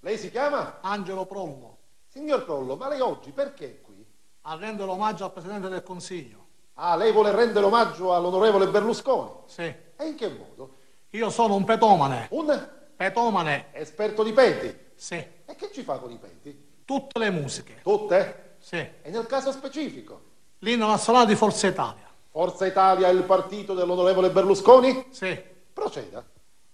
Lei si chiama? Angelo Prollo. Signor Prollo, ma lei oggi perché è qui? A rendere omaggio al Presidente del Consiglio. Ah, lei vuole rendere omaggio all'onorevole Berlusconi? Sì. E in che modo? Io sono un petomane. Un Petomane. esperto di peti? Sì. E che ci fa con i peti? Tutte le musiche. Tutte? Sì. E nel caso specifico? L'inno nazionale di Forza Italia. Forza Italia è il partito dell'onorevole Berlusconi? Sì. Proceda.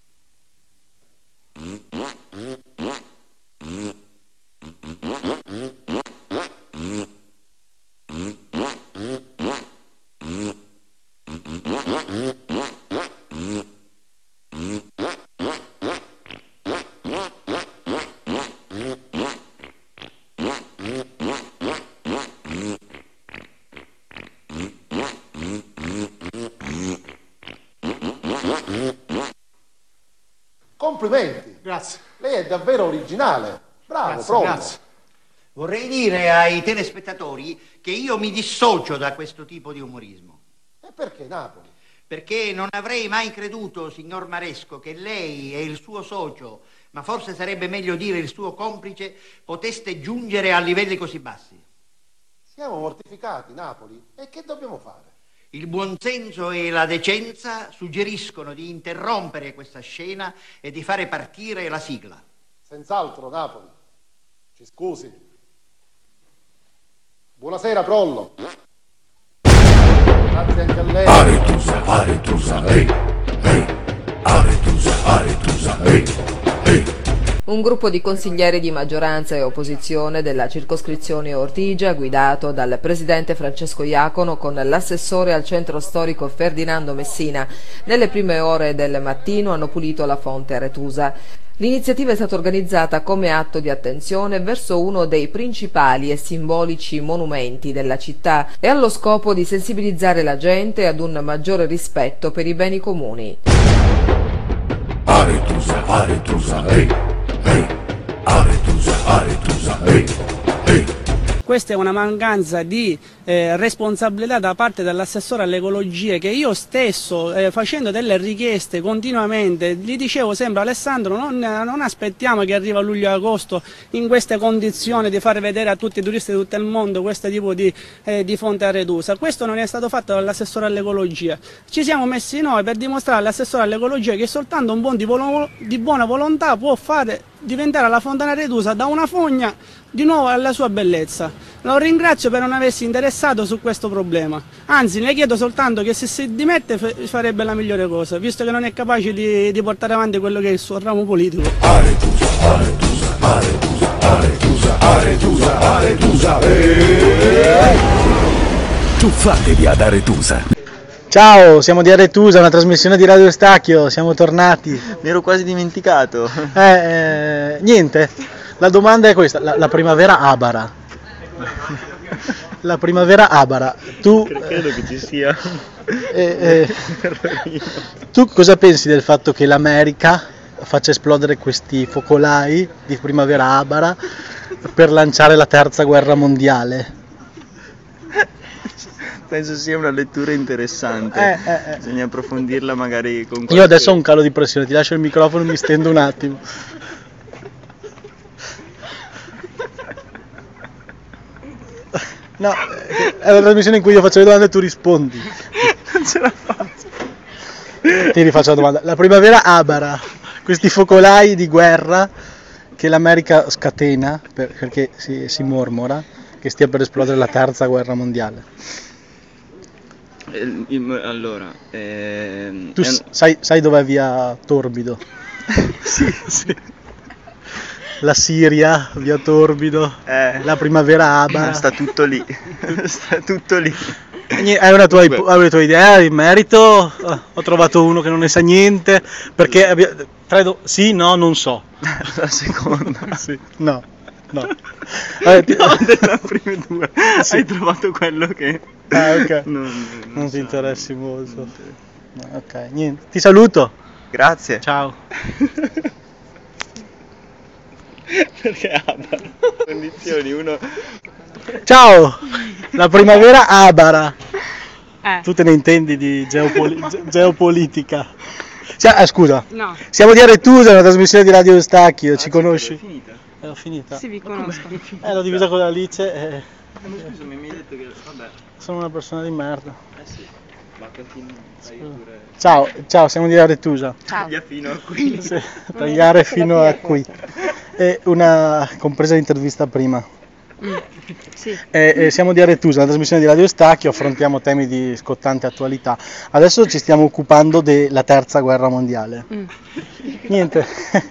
Complimenti. Grazie. Lei è davvero originale. Bravo, Grazie, Prollo. grazie. Vorrei dire ai telespettatori che io mi dissocio da questo tipo di umorismo. E perché Napoli? Perché non avrei mai creduto, signor Maresco, che lei e il suo socio, ma forse sarebbe meglio dire il suo complice, poteste giungere a livelli così bassi. Siamo mortificati, Napoli. E che dobbiamo fare? Il buonsenso e la decenza suggeriscono di interrompere questa scena e di fare partire la sigla. Senz'altro, Napoli. Ci scusi. Buonasera, Prollo. Grazie anche a lei. Aretusa, ehi, ehi. Aretusa, ehi, ehi. Un gruppo di consiglieri di maggioranza e opposizione della circoscrizione Ortigia, guidato dal presidente Francesco Iacono con l'assessore al centro storico Ferdinando Messina, nelle prime ore del mattino hanno pulito la fonte Aretusa. L'iniziativa è stata organizzata come atto di attenzione verso uno dei principali e simbolici monumenti della città e allo scopo di sensibilizzare la gente ad un maggiore rispetto per i beni comuni. Aretusa, ehi, ehi. Aretusa, ehi, ehi. Questa è una mancanza di responsabilità da parte dell'assessore alle ecologie, che io stesso facendo delle richieste continuamente gli dicevo sempre: Alessandro, non aspettiamo che arriva luglio e agosto in queste condizioni di far vedere a tutti i turisti di tutto il mondo questo tipo di fonte Aretusa. Questo non è stato fatto dall'assessore all'ecologia. Ci siamo messi noi per dimostrare all'assessore all'ecologia che soltanto un buon di buona volontà può fare diventare la fontana Aretusa da una fogna di nuovo alla sua bellezza. Lo ringrazio per non aversi interessato su questo problema, anzi le chiedo soltanto che se si dimette farebbe la migliore cosa, visto che non è capace di portare avanti quello che è il suo ramo politico. Aretusa, tuffatevi ad Aretusa. Ciao, siamo di Aretusa, una trasmissione di Radio Stacchio, siamo tornati. Mi ero quasi dimenticato. Niente, la domanda è questa, la primavera abara. La primavera abara. Tu Credo che ci sia. Tu cosa pensi del fatto che l'America faccia esplodere questi focolai di primavera abara per lanciare la terza guerra mondiale? Penso sia una lettura interessante. Bisogna approfondirla magari con qualche... Io adesso ho un calo di pressione, ti lascio il microfono e mi stendo un attimo. No, è una trasmissione in cui io faccio le domande e tu rispondi. Non ce la faccio. Ti rifaccio la domanda. La primavera abara, questi focolai di guerra che l'America scatena, perché si mormora che stia per esplodere la terza guerra mondiale. Allora, tu sai dov'è via Torbido? sì. La Siria, via Torbido, la primavera abara. Sta tutto lì. Sta tutto lì. Hai una tua idea in merito? Ho trovato uno che non ne sa niente, perché credo, sì, no, non so. La seconda. Sì, no. No, delle prime due. Sì. Hai trovato quello che... ok. Non ti interessi molto. Ok, niente. Ti saluto. Grazie. Ciao. Perché abara? Condizioni, uno... Ciao! La primavera abara. Tu te ne intendi di geopolitica. Scusa. No. Siamo di Aretusa, una trasmissione di Radio Eustachio, ci conosci? È finita? L'ho finita? Sì, vi conosco. L'ho divisa con Alice e Ma scusami, mi hai detto che... Vabbè. sono una persona di merda. Sì. Ma continui, fai pure... Ciao, siamo di Aretusa. Taglia fino a qui. Sì, tagliare fino a qui. E una compresa l'intervista prima. Sì. Siamo di Aretusa, una trasmissione di Radio Eustachio, affrontiamo temi di scottante attualità. Adesso ci stiamo occupando della terza guerra mondiale. Niente.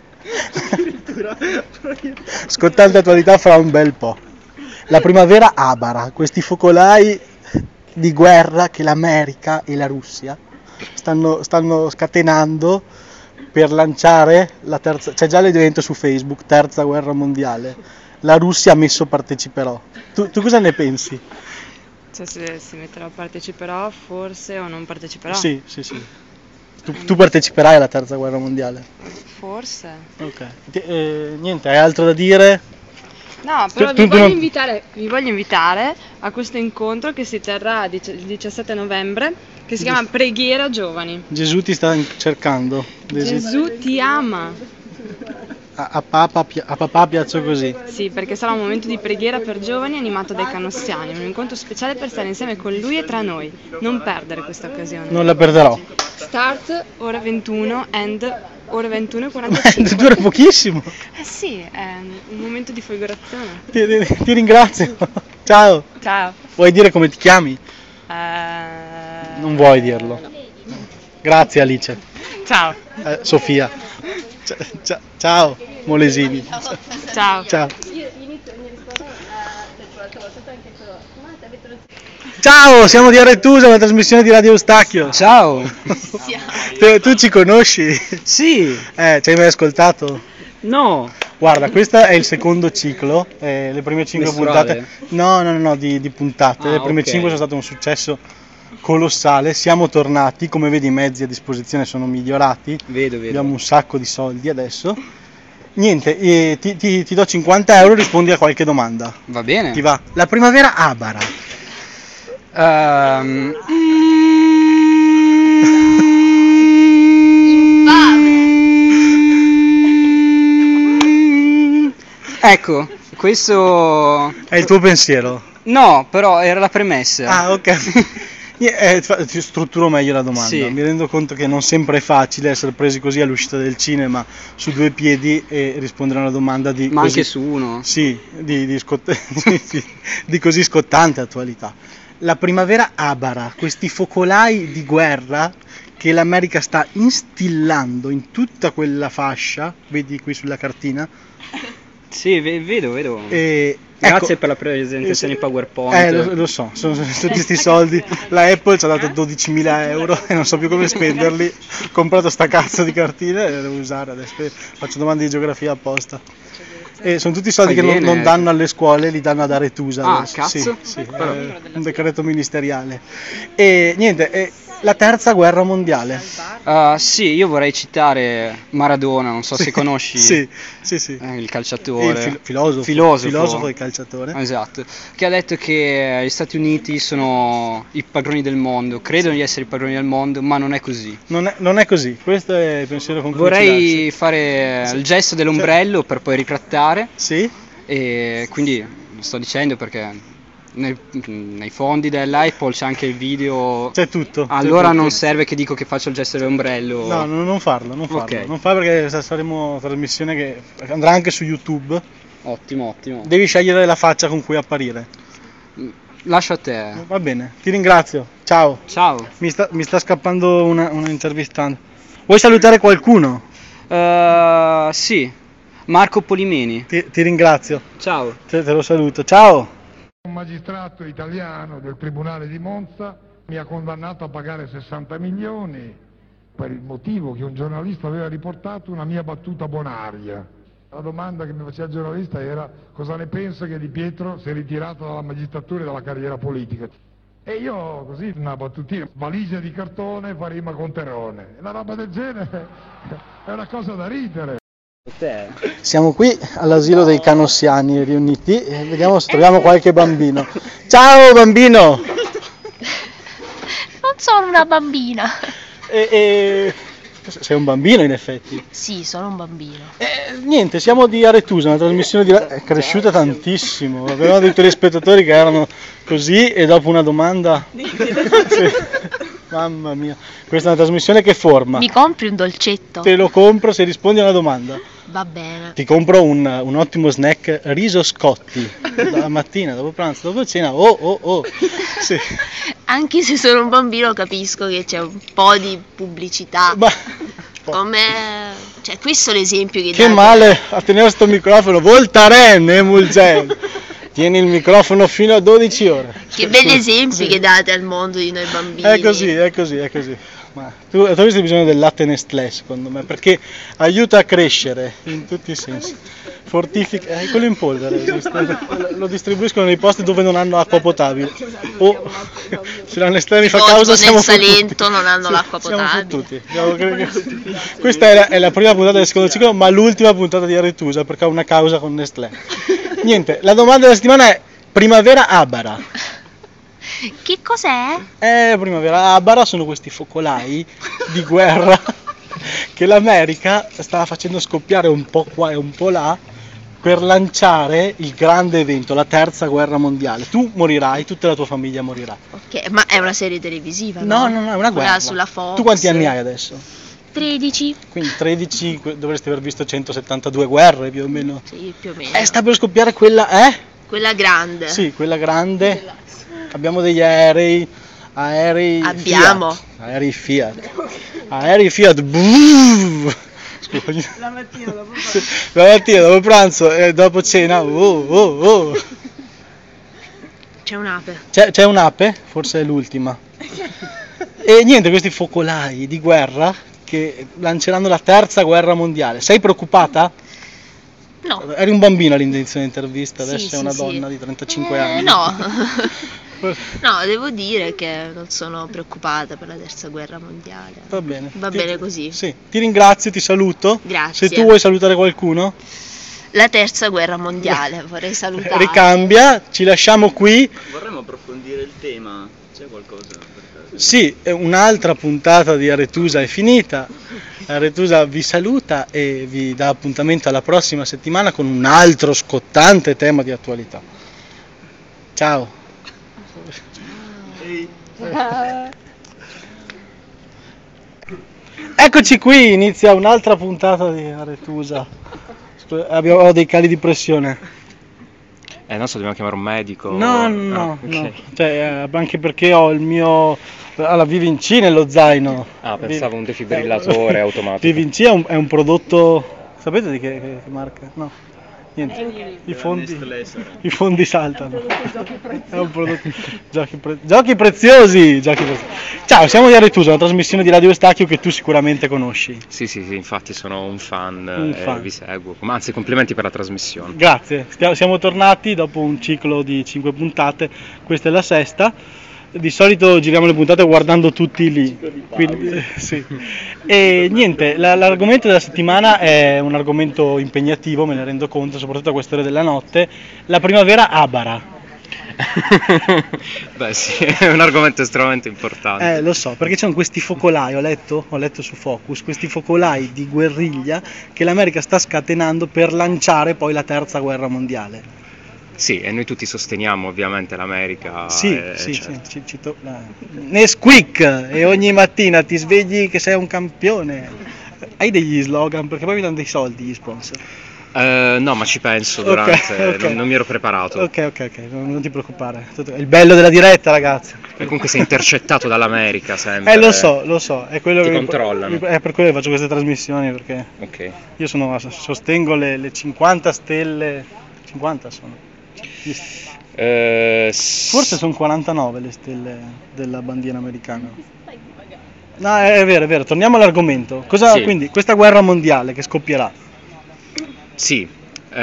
Scottante attualità fra un bel po'. La primavera abara, questi focolai di guerra che l'America e la Russia stanno scatenando per lanciare la terza, c'è già l'evento su Facebook, terza guerra mondiale. La Russia ha messo parteciperò. Tu cosa ne pensi? Cioè se si metterà parteciperò forse o non parteciperò? Sì. Tu parteciperai alla terza guerra mondiale? Forse. Ok. Niente, hai altro da dire? No, però vi voglio invitare a questo incontro che si terrà il 17 novembre, che si chiama Preghiera Giovani. Gesù ti sta cercando. Gesù ti ama. A papà piaccio così. Sì, perché sarà un momento di preghiera per giovani animato dai canossiani, un incontro speciale per stare insieme con lui e tra noi. Non perdere questa occasione. Non la perderò. Start ore 21, end ore 21:45. Dura pochissimo. Sì, è un momento di folgorazione. Ti ringrazio. Ciao. Ciao. Vuoi dire come ti chiami? Non vuoi dirlo. No. Grazie Alice. Ciao. Sofia. Ciao Molesini. Ciao. Ciao, siamo di Aretusa, una trasmissione di Radio Eustachio. Ciao. Tu ci conosci? Sì. Ci hai mai ascoltato? No. Guarda, questo è il secondo ciclo, le prime 5 puntate. No, di puntate. Le prime 5 sono state un successo colossale, siamo tornati, come vedi i mezzi a disposizione sono migliorati, vedo. Abbiamo un sacco di soldi adesso. Niente, ti do 50 euro, rispondi a qualche domanda. Va bene. Ti va? La primavera abara. Ecco, questo... È il tuo pensiero? No, però era la premessa. Ah, ok. Ti strutturo meglio la domanda. Sì. Mi rendo conto che non sempre è facile essere presi così all'uscita del cinema su due piedi e rispondere a una domanda di Ma così, anche su uno. Sì, di così scottante attualità. La primavera abara, questi focolai di guerra che l'America sta instillando in tutta quella fascia, vedi qui sulla cartina? Sì, vedo. ecco, Grazie per la presentazione in PowerPoint. Lo so, sono tutti questi soldi. La Apple ci ha dato 12.000 euro e non so più come spenderli. Ho comprato sta cazzo di cartine e le devo usare adesso. Faccio domande di geografia apposta. E sono tutti soldi che non danno alle scuole, li danno ad Aretusa. Ah, adesso. cazzo? Sì, un decreto ministeriale. E niente, la terza guerra mondiale. Sì, io vorrei citare Maradona, non so se conosci. Sì. Il calciatore. Il filosofo e calciatore. Esatto, che ha detto che gli Stati Uniti sono i padroni del mondo, credono di essere i padroni del mondo, ma non è così. Non è così, questo è il pensiero con cui Vorrei fare il gesto dell'ombrello per poi ritrattare. Sì. E quindi lo sto dicendo perché nei fondi dell'Apple c'è anche il video. C'è tutto. Allora non serve che dico che faccio il gesto dell'ombrello. No, non farlo. Okay. Non fa perché saremo una trasmissione che andrà anche su YouTube. Ottimo. Devi scegliere la faccia con cui apparire. Lascio a te. Va bene, ti ringrazio. Ciao. Mi sta scappando una intervistante. Vuoi salutare qualcuno? Sì. Marco Polimeni. Ti ringrazio. Ciao. Te lo saluto. Ciao. Un magistrato italiano del Tribunale di Monza mi ha condannato a pagare 60 milioni per il motivo che un giornalista aveva riportato una mia battuta bonaria. La domanda che mi faceva il giornalista era: cosa ne pensa che Di Pietro si è ritirato dalla magistratura e dalla carriera politica? E io così, una battutina, valigia di cartone fa rima con terrone. Una roba del genere è una cosa da ridere. Siamo qui all'asilo dei canossiani riuniti e vediamo se troviamo qualche bambino. Ciao bambino! Non sono una bambina. Sei un bambino in effetti. Sì, sono un bambino. Niente, siamo di Aretusa, una trasmissione è cresciuta tantissimo. Avevamo dei telespettatori che erano così e dopo una domanda... Sì. Mamma mia, questa è una trasmissione che forma. Mi compri un dolcetto? Te lo compro se rispondi a una domanda. Va bene. Ti compro un ottimo snack riso Scotti, la mattina, dopo pranzo, dopo cena, sì. Anche se sono un bambino capisco che c'è un po' di pubblicità. Come... Cioè, questo è l'esempio che date. Male a tenere sto microfono, Voltaren, Emulgel. Tieni il microfono fino a 12 ore. Che belli esempi che date al mondo di noi bambini. È così. Ma tu avresti bisogno del latte Nestlé, secondo me, perché aiuta a crescere in tutti i sensi. Fortifica, quello in polvere, lo distribuiscono nei posti dove non hanno acqua potabile. Se la Nestlé mi fa causa siamo fottuti. Nel Salento non hanno l'acqua potabile. Questa è la prima puntata del secondo ciclo, ma l'ultima puntata di Aretusa, perché ha una causa con Nestlé. Niente, la domanda della settimana è primavera abara. Che cos'è? Primavera abara sono questi focolai di guerra che l'America stava facendo scoppiare un po' qua e un po' là per lanciare il grande evento, la terza guerra mondiale. Tu morirai, tutta la tua famiglia morirà. Ok, ma è una serie televisiva, no? No, è una guerra. Sulla Fox. Tu quanti anni hai adesso? 13. Quindi 13, dovresti aver visto 172 guerre più o meno. Sì, più o meno. Sta per scoppiare quella, Quella grande. Sì, quella grande. Abbiamo degli aerei Abbiamo. Fiat. Aerei Fiat. La mattina dopo pranzo e dopo cena. C'è un'ape. C'è un'ape? Forse è l'ultima. E niente, questi focolai di guerra che lanceranno la terza guerra mondiale. Sei preoccupata? No. Eri un bambino all'inizio dell'intervista, adesso sei una sì. donna di 35 anni. No. No, devo dire che non sono preoccupata per la terza guerra mondiale. Va bene. Va bene così. Sì, ti ringrazio, ti saluto. Grazie. Se tu vuoi salutare qualcuno. La terza guerra mondiale, vorrei salutare. Ricambia, ci lasciamo qui. Vorremmo approfondire il tema, c'è qualcosa? Sì, un'altra puntata di Aretusa è finita. Aretusa vi saluta e vi dà appuntamento alla prossima settimana con un altro scottante tema di attualità. Ciao. Eccoci qui, inizia un'altra puntata di Aretusa. Ho dei cali di pressione. Non so, dobbiamo chiamare un medico. No. Okay. Cioè, anche perché ho il mio... la Vivinc nello zaino. Pensavo un defibrillatore automatico. Vivinc è un prodotto... Sapete di che marca? No. Niente. I fondi saltano. È un prodotto... Giochi preziosi! Ciao, siamo di Aretusa, una trasmissione di Radio Eustachio che tu sicuramente conosci. Sì, infatti sono un fan. Vi seguo. Anzi, complimenti per la trasmissione. Grazie. Siamo tornati dopo un ciclo di 5 puntate, questa è la sesta. Di solito giriamo le puntate guardando tutti lì, quindi, sì. E niente, l'argomento della settimana è un argomento impegnativo, me ne rendo conto, soprattutto a quest'ora della notte, la primavera abara. Beh sì, è un argomento estremamente importante. Lo so, perché c'erano questi focolai, ho letto su Focus, questi focolai di guerriglia che l'America sta scatenando per lanciare poi la terza guerra mondiale. Sì, e noi tutti sosteniamo ovviamente l'America. Certo. Nesquik, e ogni mattina ti svegli che sei un campione. Hai degli slogan? Perché poi mi danno dei soldi gli sponsor. No, ma ci penso durante, okay. Non mi ero preparato. Ok, non ti preoccupare. È il bello della diretta, ragazzi. E comunque sei intercettato dall'America sempre. Lo so, è quello ti che controllano. È per quello che faccio queste trasmissioni, perché io sostengo le 50 stelle. 50 sono. Forse sono 49 le stelle della bandiera americana. No, è vero, torniamo all'argomento. Quindi questa guerra mondiale che scoppierà? Sì. Tu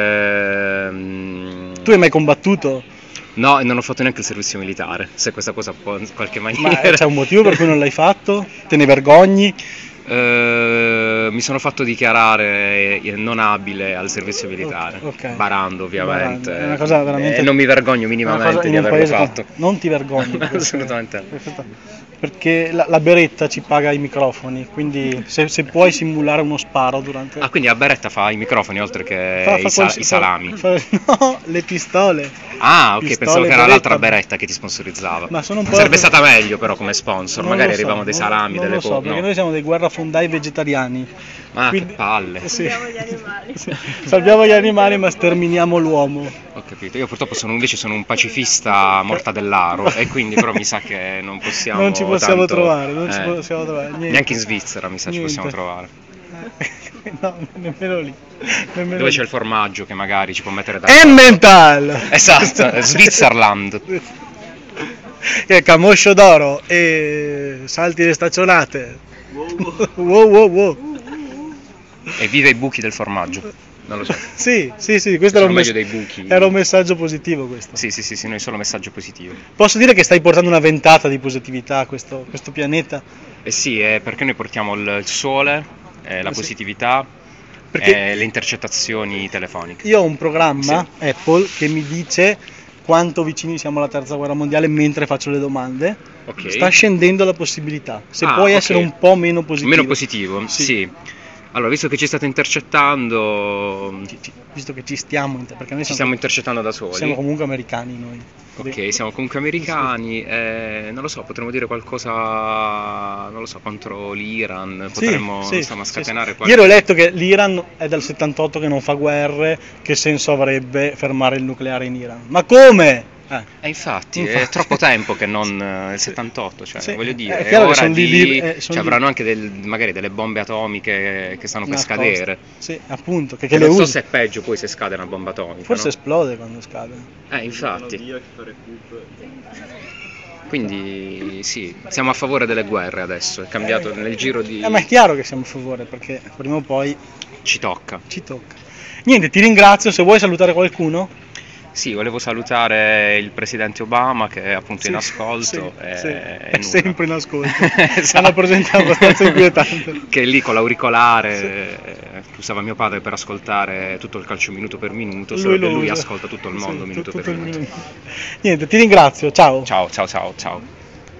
hai mai combattuto? No, e non ho fatto neanche il servizio militare, se questa cosa può in qualche maniera. Ma c'è un motivo per cui non l'hai fatto? Te ne vergogni? Mi sono fatto dichiarare non abile al servizio militare, barando ovviamente. È una cosa veramente... non mi vergogno minimamente di averlo fatto. Non ti vergogni. Assolutamente. Perché la beretta ci paga i microfoni, quindi se puoi simulare uno sparo durante... Ah, quindi la beretta fa i microfoni oltre che i salami? No, le pistole. Ah, ok, pistole, pensavo che era l'altra beretta che ti sponsorizzava. Ma sono un po' Sarebbe stata meglio però come sponsor, non magari lo so, arrivavano dei salami, non delle lo so, perché noi siamo dei guerrafondai vegetariani. Ma quindi... che palle. Sì. Salviamo gli animali ma sterminiamo l'uomo. Ho capito, io purtroppo sono un pacifista mortadellaro e quindi però mi sa che non possiamo non ci possiamo tanto, trovare, niente. Neanche in Svizzera mi sa ci possiamo trovare. No, nemmeno lì. Dove c'è il formaggio che magari ci può mettere da... Emmental! Esatto, Switzerland. Che è camoscio d'oro e salti le staccionate. Wow. E vive i buchi del formaggio. Non lo so. Sì, questo era un messaggio positivo questo. Sì, noi solo messaggio positivo. Posso dire che stai portando una ventata di positività a questo pianeta? Sì, perché noi portiamo il sole, la positività e le intercettazioni telefoniche. Io ho un programma Apple che mi dice quanto vicini siamo alla terza guerra mondiale mentre faccio le domande. Sta scendendo la possibilità. Se puoi essere un po' meno positivo. Meno positivo, sì. Allora, visto che ci state intercettando... Visto che ci stiamo... Perché noi stiamo intercettando da soli. Siamo comunque americani noi. Ok, siamo comunque americani, non lo so, potremmo dire qualcosa, non lo so, contro l'Iran, potremmo scatenare qualche... Ieri ho letto che l'Iran è dal 78 che non fa guerre, che senso avrebbe fermare il nucleare in Iran? Ma come? Infatti, è troppo tempo che non il 78, cioè voglio dire, è ora avranno anche magari delle bombe atomiche che stanno per scadere. Sì, appunto. Che non so usi. se è peggio poi se scade una bomba atomica. Forse esplode quando scade. Infatti. Quindi sì, siamo a favore delle guerre adesso, è cambiato nel giro di... Ma è chiaro che siamo a favore, perché prima o poi... Ci tocca. Niente, ti ringrazio, se vuoi salutare qualcuno? Sì, volevo salutare il presidente Obama che è appunto in ascolto. È sempre in ascolto. È una presenza abbastanza inquietante. Che è lì con l'auricolare che usava mio padre per ascoltare tutto il calcio minuto per minuto, solo che lui ascolta tutto il mondo minuto per minuto. Niente, ti ringrazio, ciao. Ciao.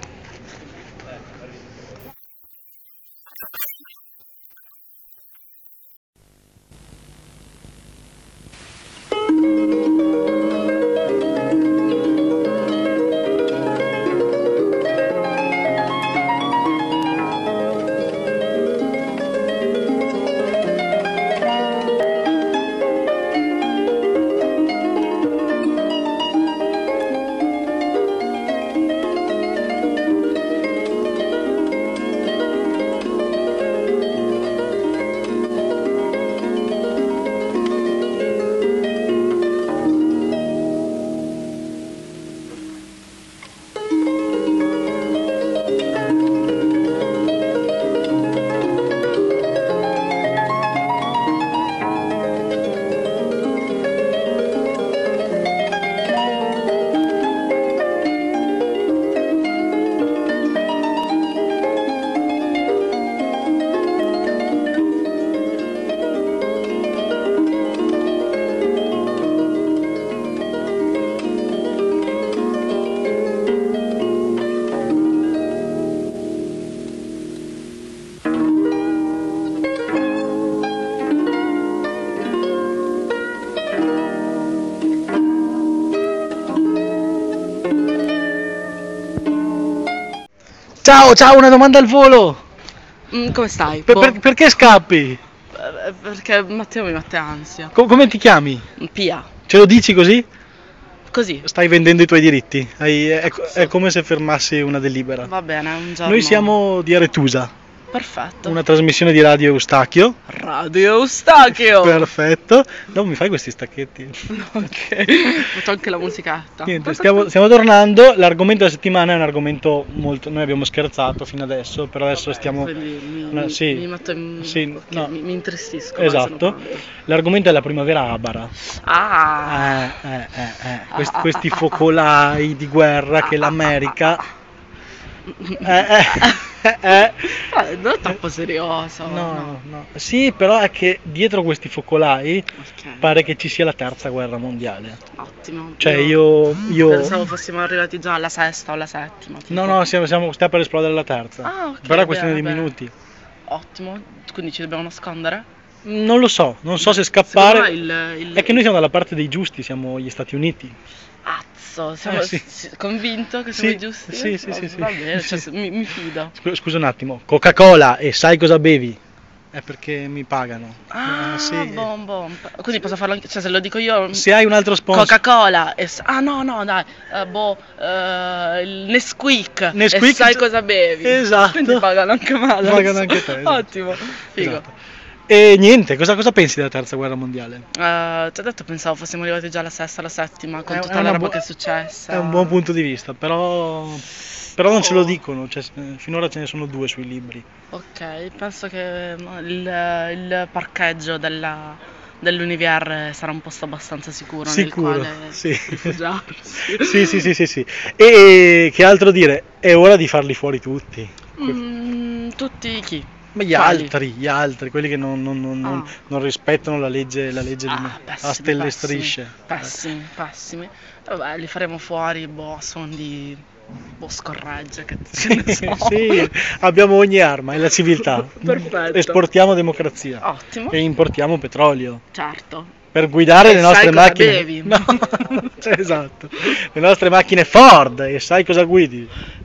Ciao, una domanda al volo. Come stai? Perché scappi? Perché Matteo mi mette ansia. Come ti chiami? Pia. Ce lo dici così? Così. Stai vendendo i tuoi diritti. È come se fermassi una delibera. Va bene, un giorno. Noi siamo di Aretusa. Perfetto. Una trasmissione di Radio Eustachio. Radio Eustachio. Perfetto. No, mi fai questi stacchetti? Ok. Faccio anche la musichetta. Niente, stiamo tornando. L'argomento della settimana è un argomento molto... Noi abbiamo scherzato fino adesso, però adesso stiamo... mi metto in... mi intristisco. Esatto. L'argomento è la primavera abara. Ah. Questi focolai di guerra che l'America Non è troppo serioso. No. Sì, però è che dietro questi focolai pare che ci sia la terza guerra mondiale. Ottimo. Cioè io pensavo fossimo arrivati già alla sesta o alla settima. Tipo. No, stiamo per esplodere la terza. Ok, però è questione di minuti. Ottimo, quindi ci dobbiamo nascondere? Non lo so, non so se scappare. È che noi siamo dalla parte dei giusti, siamo gli Stati Uniti. Siamo convinto che siamo i giusti? Sì. Va bene, mi fido. Scusa un attimo, Coca-Cola e sai cosa bevi? È perché mi pagano. Sì. Bon. Quindi posso farlo anche, cioè se lo dico io. Se hai un altro sponsor. Coca-Cola e no, dai. Il Nesquik. E sai cosa bevi? Esatto. Quindi pagano anche male. Pagano anche te. Esatto. Ottimo. Figo. Esatto. E niente, cosa pensi della terza guerra mondiale? Ti ho detto, pensavo fossimo arrivati già alla sesta, alla settima, con tutta la roba che è successa. È un buon punto di vista, però non ce lo dicono, cioè, finora ce ne sono 2 sui libri. Ok, penso che il parcheggio dell'Univier sarà un posto abbastanza sicuro nel quale rifugiarsi. Sì. E che altro dire? È ora di farli fuori tutti. Tutti chi? Ma gli altri, quelli che non rispettano la legge a stelle e strisce. Pessimi. Vabbè, li faremo fuori, sono di scorregge, che ne so. Sì, abbiamo ogni arma, è la civiltà. Perfetto. Esportiamo democrazia. Ottimo. E importiamo petrolio. Certo. Per guidare le nostre macchine. Bevi. No, esatto. Le nostre macchine Ford, e sai cosa guidi?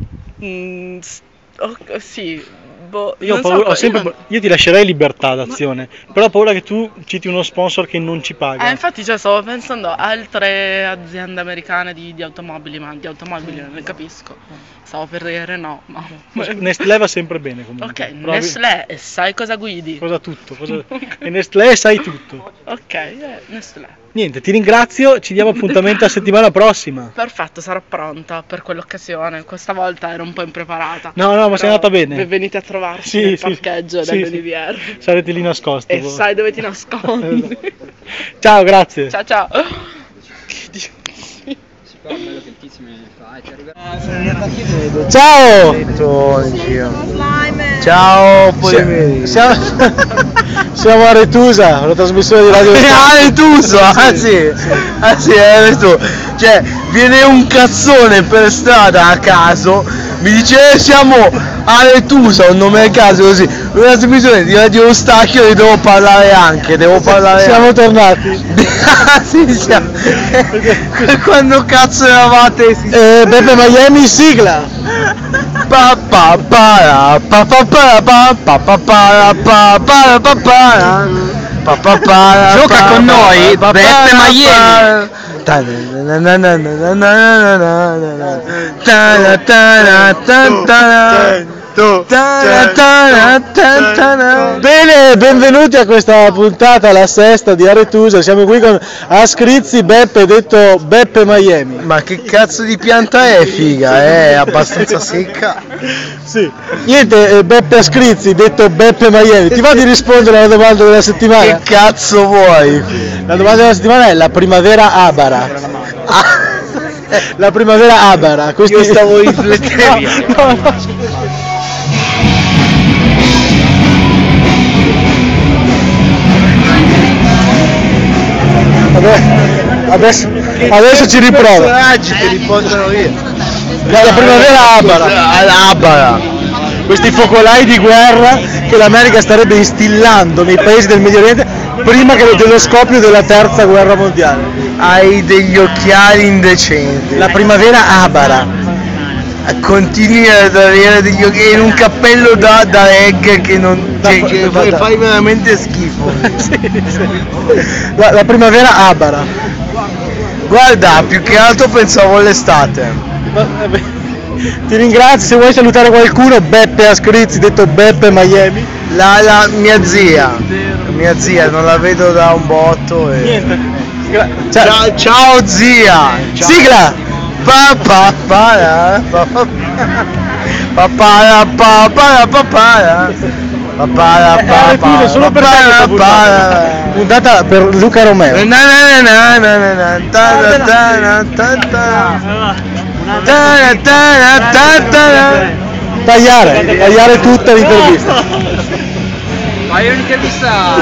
Sì. Io ti lascerei libertà d'azione, però ho paura che tu citi uno sponsor che non ci paga. Infatti stavo pensando a altre aziende americane di automobili, ma di automobili non ne capisco. Stavo per dire no, ma... Nestlé va sempre bene comunque. Ok, Nestlé e sai cosa guidi? E Nestlé sai tutto. Ok, Nestlé. Niente, ti ringrazio, ci diamo appuntamento la settimana prossima. Perfetto, sarò pronta per quell'occasione. Questa volta ero un po' impreparata. No, ma sei andata bene. Venite a trovarci nel parcheggio dell'Univier. Sarete lì nascosti. E sai dove ti nascondi. Ciao, grazie. Ciao. Ciao! Ciao, siamo a Retusa, la trasmissione di Radio Retusa? Sì, tu. Cioè, viene un cazzone per strada a caso, mi dice siamo a Retusa, un nome a caso così, una trasmissione di Radio Eustachio e devo parlare. Siamo tornati. Sì, siamo. Quando cazzo eravate? Beppe Miami, sigla. Gioca con noi Beppe Miami. Bene, benvenuti a questa puntata, la sesta di Aretusa. Siamo qui con Ascrizzi Beppe, detto Beppe Miami. Ma che cazzo di pianta è, figa? È abbastanza secca. Sì. Niente, Beppe Ascrizzi, detto Beppe Miami. Ti va di rispondere alla domanda della settimana? Che cazzo vuoi? La domanda della settimana è la primavera abara. La primavera abara. Io stavo riflettendo. No. Adesso ci riprova. Ti riportano via. La primavera abara. Questi focolai di guerra che l'America starebbe instillando nei paesi del Medio Oriente prima che dello scoppio della terza guerra mondiale. Hai degli occhiali indecenti. La primavera abara. Continui ad avere degli occhiali in un cappello da reggae che non fai veramente schifo. Sì. La primavera abara. Guarda, più che altro pensavo all'estate. Ti ringrazio, se vuoi salutare qualcuno, Beppe Ascrizzi, detto Beppe Miami. La mia zia, non la vedo da un botto. Niente. Ciao zia. Sigla. Solo per puntata per Luca Romero. tagliare tutta l'intervista. Fai un'intervista.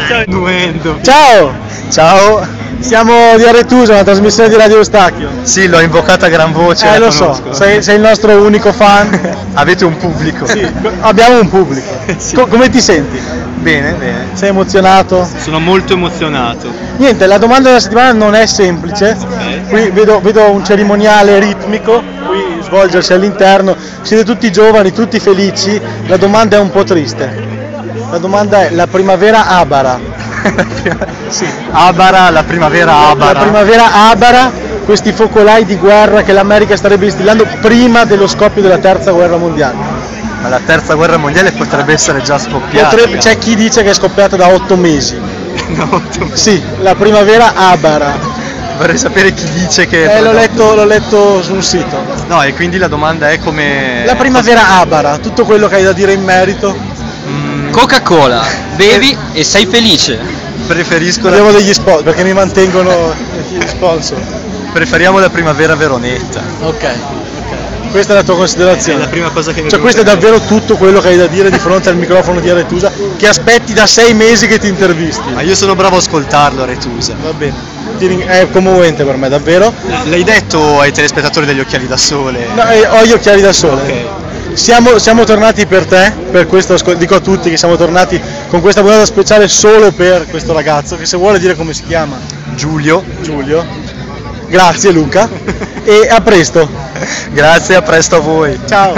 Ciao. Siamo di Aretusa, una trasmissione di Radio Eustachio. Sì, l'ho invocata a gran voce. Lo so, sei il nostro unico fan. Avete un pubblico. Sì, abbiamo un pubblico. Sì. Come ti senti? Bene. Sei emozionato? Sono molto emozionato. Niente, la domanda della settimana non è semplice. Qui vedo un cerimoniale ritmico, qui svolgersi all'interno. Siete tutti giovani, tutti felici. La domanda è un po' triste. La domanda è: la primavera abara. Sì. Abara, la primavera abara. La primavera abara, questi focolai di guerra che l'America starebbe instillando prima dello scoppio della terza guerra mondiale. Ma la terza guerra mondiale potrebbe essere già scoppiata. C'è chi dice che è scoppiata da 8 mesi. Da 8 mesi? Sì, la primavera abara. Vorrei sapere chi dice che... L'ho letto su un sito. No, e quindi la domanda è come... La primavera abara, tutto quello che hai da dire in merito. Coca-Cola, bevi e sei felice. Preferisco Abbiamo degli sponsor, perché mi mantengono gli sponsor. Preferiamo la primavera veronetta. Ok. Questa è la tua considerazione. È la prima cosa che mi questo è davvero tutto quello che hai da dire di fronte al microfono di Aretusa, che aspetti da 6 mesi che ti intervisti. Ma io sono bravo a ascoltarlo, Aretusa. Va bene. È commovente per me, davvero. L'hai detto ai telespettatori degli occhiali da sole? No, ho gli occhiali da sole. Ok. Siamo tornati per te, per questo, dico a tutti che siamo tornati con questa puntata speciale solo per questo ragazzo, che se vuole dire come si chiama. Giulio. Grazie Luca. E a presto. Grazie, a presto a voi. Ciao.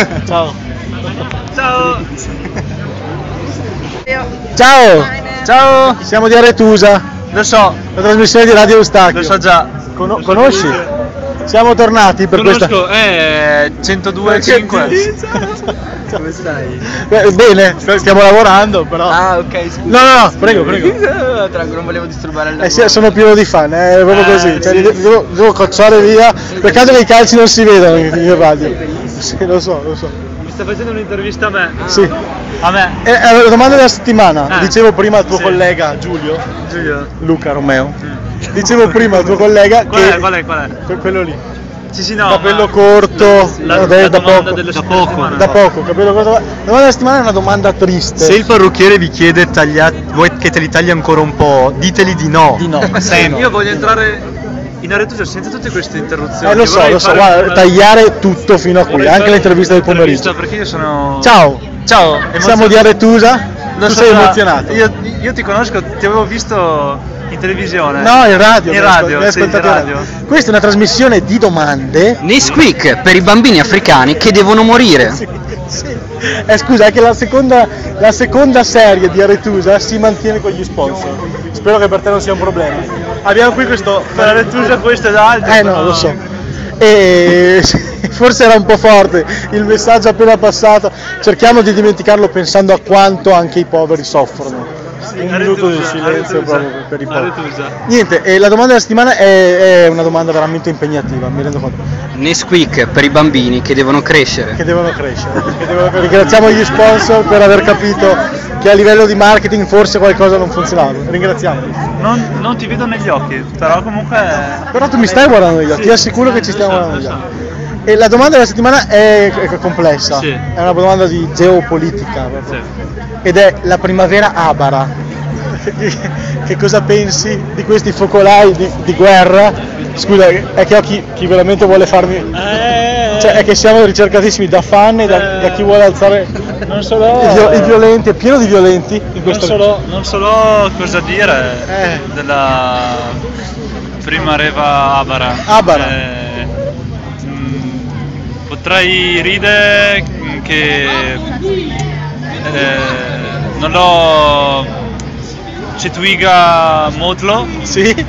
Siamo di Aretusa. Lo so. La trasmissione di Radio Eustachio. Lo so già. Conosci? Siamo tornati per questa... 102.5. Come stai? Bene, stiamo lavorando però. Ah, ok, scusa. No, prego. Tranquillo, non volevo disturbare il lavoro. Sì, sono pieno di fan, è proprio così. Cioè, devo cacciare via. Peccato che i calci non si vedano in radio. Sì, lo so. Mi sta facendo un'intervista a me? Sì. A me? La domanda della settimana. Dicevo prima al tuo collega Giulio. Luca Romeo. Dicevo prima al tuo collega Qual è? Quello lì. Sì, no. Capello corto, La da poco. Da poco, capello corto. La domanda della settimana è una domanda triste. Se il parrucchiere vi chiede vuoi che te li tagli ancora un po', diteli di no. Io voglio entrare in Aretusa senza tutte queste interruzioni. Lo so, guarda, tagliare tutto fino a qui, anche l'intervista del pomeriggio. Perché io sono... Ciao, siamo di Aretusa. Tu sei emozionato? Io ti conosco, ti avevo visto in televisione. No, in radio. In radio. Questa è una trasmissione di domande. Nesquik per i bambini africani che devono morire. Sì. Scusa, anche la seconda serie di Aretusa si mantiene con gli sponsor. Spero che per te non sia un problema. Abbiamo qui questo... Per Aretusa questo ed altro. No, lo so. E forse era un po' forte il messaggio appena passato. Cerchiamo di dimenticarlo pensando a quanto anche i poveri soffrono. Un minuto di silenzio proprio per i poveri. Niente, e la domanda della settimana è una domanda veramente impegnativa, mi rendo conto. Nesquik per i bambini che devono crescere. Ringraziamo gli sponsor per aver capito che a livello di marketing forse qualcosa non funzionava. Ringraziamoli. Non ti vedo negli occhi, però comunque... Però tu mi stai guardando negli occhi, ti assicuro che ci stiamo guardando negli occhi. E la domanda della settimana è complessa, è una domanda di geopolitica ed è la primavera abara. Che cosa pensi di questi focolai di guerra? Scusa, è che ho chi veramente vuole farmi... Cioè è che siamo ricercatissimi da fan e da chi vuole alzare non solo i violenti, è pieno di violenti in questo... non solo cosa dire della primavera abara. Potrei ridere che non l'ho cetuiga molto. Sì.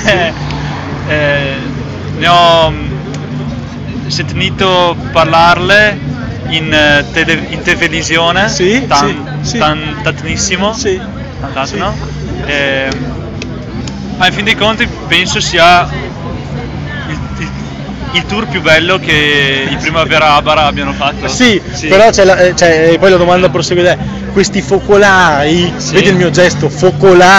Ne ho sentito parlarle in televisione. Sì. Tantissimo. Sì. Tanto, no? Ma in fin dei conti penso sia il tour più bello che i Primavera Abara abbiano fatto. Sì. Però poi la domanda prosegue: questi focolai, vedi il mio gesto,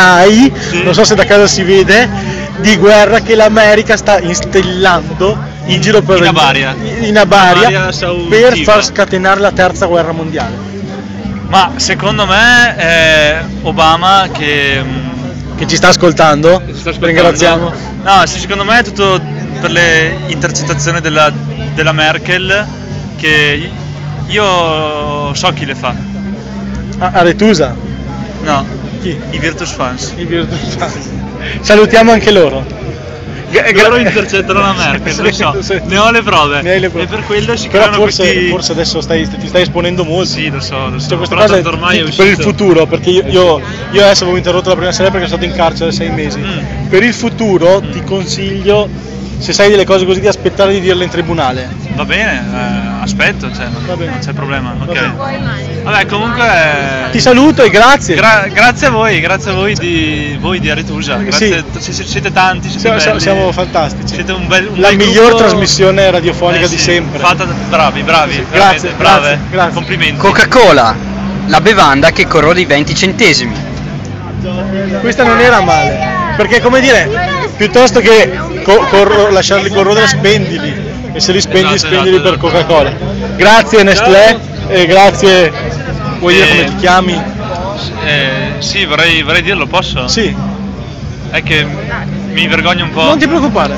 focolai, non so se da casa si vede, di guerra che l'America sta instillando in giro per in Abaria, per far scatenare la terza guerra mondiale. Ma secondo me Obama che ci sta ascoltando, ringraziamo. No, secondo me è tutto per le intercettazioni della Merkel, che io so chi le fa. Aretusa? No. Chi? I Virtus Fans. Salutiamo anche loro. Loro intercettano la Merkel, lo so, ne ho le prove. E per quello si creano forse adesso ti stai esponendo molto. Sì, lo so. Cioè, questa cosa ormai è per il futuro, perché io adesso avevo interrotto la prima serie perché sono stato in carcere 6 mesi. Per il futuro ti consiglio, se sai delle cose così, di aspettare di dirle in tribunale. Va bene, aspetto, non c'è problema. Ok. Vabbè, comunque ti saluto e grazie. Grazie a voi di Aretusa. Grazie, sì. Siete tanti, belli. Siamo fantastici. Siete un bel miglior gruppo. Trasmissione radiofonica di sempre. Bravi. Grazie. Complimenti. Coca-Cola, la bevanda che corrode i 20 centesimi. Questa non era male, perché come dire, piuttosto che lasciarli corrodere, spendili, e se li spendili per Coca-Cola. Grazie Nestlé, e grazie, vuoi dire come ti chiami? Sì, vorrei dirlo, posso? Sì. È che mi vergogno un po'. Non ti preoccupare.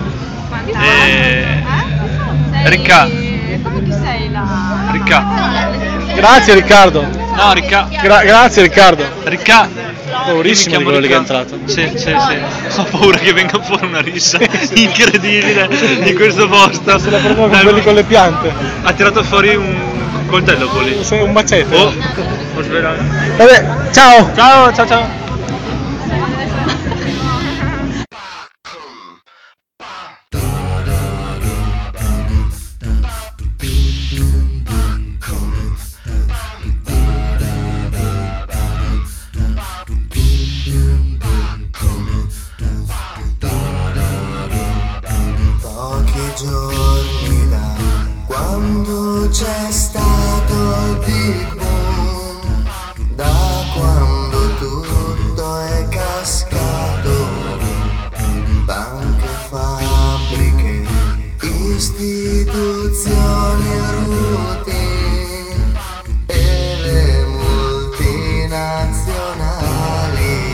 Ricca. Come chi sei là? Ricca. Grazie Riccardo. No, Ricca. Grazie Riccardo. Ricca. Paurissimo di quello lì che è entrato. Sì. Ho paura che venga fuori una rissa incredibile in questo posto. Se la prendono con quelli con le piante. Ha tirato fuori un coltello poi. Un macete. Ho svelato. Vabbè, ciao. Ciao. Giorni da quando c'è stato il Big Boom, da quando tutto è cascato, banche, fabbriche, istituzioni, routine e le multinazionali.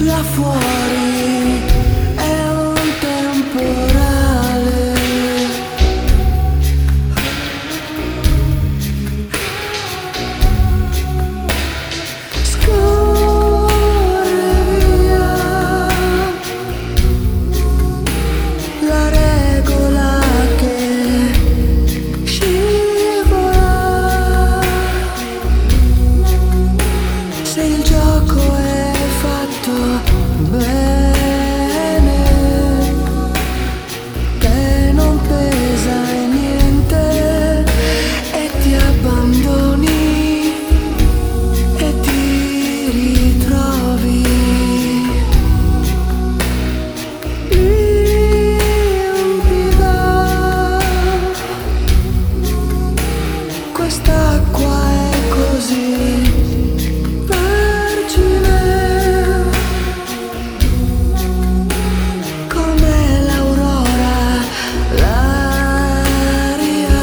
là fuori è un temporale. Scorre via la regola che scivola. Se il gioco è fatto bene, te non pesa niente e ti abbandoni e ti ritrovi limpida. Quest'acqua è così vergine come l'aurora, l'aria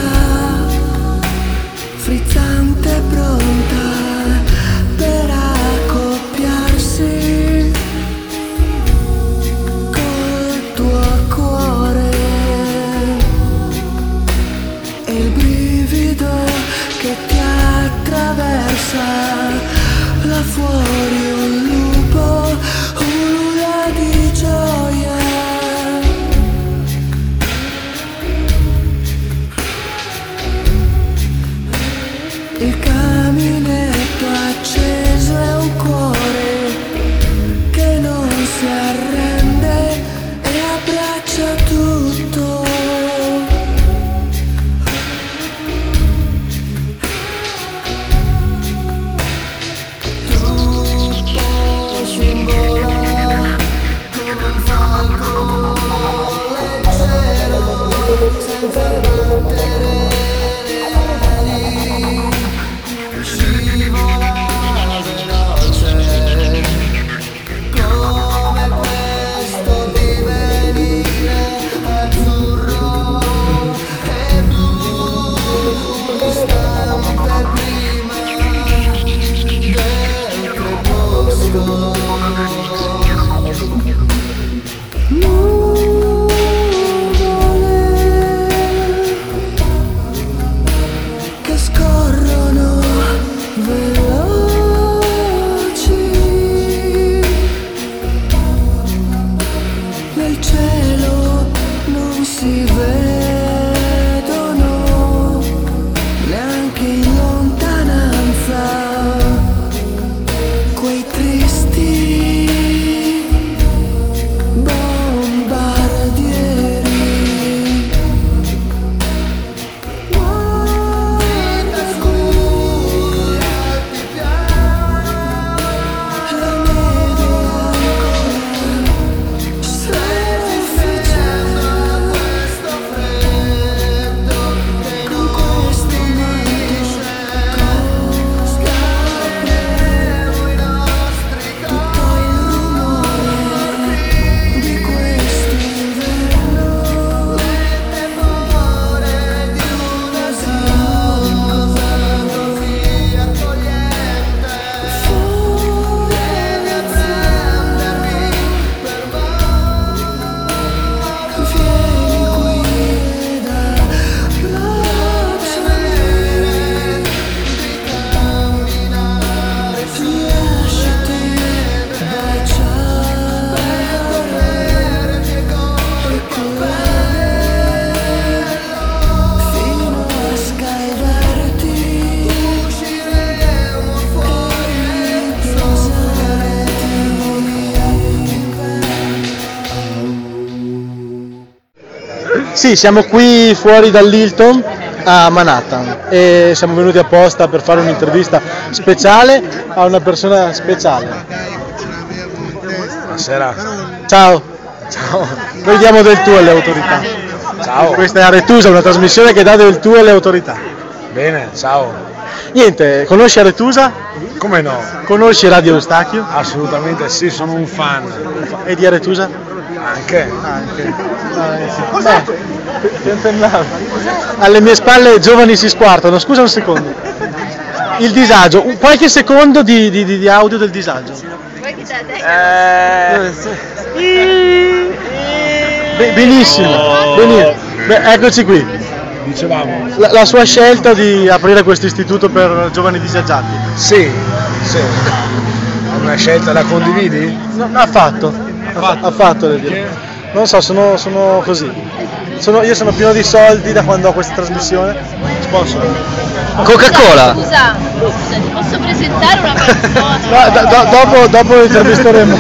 frizzante pronta per accoppiarsi col tuo cuore, e il brivido che ti attraversa là fuori, un lupo ulula di gioia. Il caminetto acceso è un cuore che non si arrende e abbraccia tutto. Tutto simbola come un falco leggero senza battere le ali, scivola veloce come questo divenire azzurro e blu, istante prima del crepuscolo. Che scorrono veloci nel cielo, non si vedono neanche in lontananza quei tristi bombardieri. Vita scura ti piace, la neve ancora stai facendo questo freddo che non costruisce. Scapperemo i nostri tutto il rumore di questo inverno, il temore di una casa così accogliente. Vieni a prendermi per mano, vieni qui ed abbracciami, di camminare su, lasciati baciare, correrti e fino a scaldarti. Usciremo fuori Sì, siamo qui fuori dall'Hilton a Manhattan e siamo venuti apposta per fare un'intervista speciale a una persona speciale. Buonasera. Ciao. Ciao. Noi diamo del tuo alle autorità. Ciao. Questa è Aretusa, una trasmissione che dà del tuo alle autorità. Bene, ciao. Niente, conosci Aretusa? Come no? Conosci Radio Eustachio? Assolutamente sì, sono un fan. E di Aretusa? Anche. Alle mie spalle giovani si squartano, scusa un secondo. Il disagio, qualche secondo di audio del disagio. Benissimo, benissimo. Beh, eccoci qui. Dicevamo. La sua scelta di aprire questo istituto per giovani disagiati. Sì, sì. È una scelta da condividi? No, affatto. Devo dire. Non so, sono così. Io sono pieno di soldi da quando ho questa trasmissione. Sponsor. Coca-Cola. Scusa, ti posso presentare una persona? No, dopo lo intervisteremo.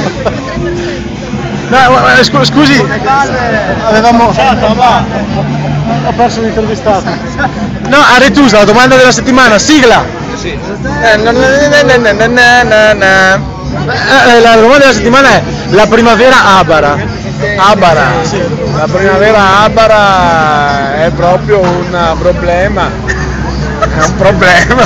No, scusi, avevamo... Ho perso l'intervistato. No, Aretusa, la domanda della settimana, sigla! Sì. La domanda della settimana è la primavera abara. Abara, sì. La primavera abara è proprio un problema. È un problema.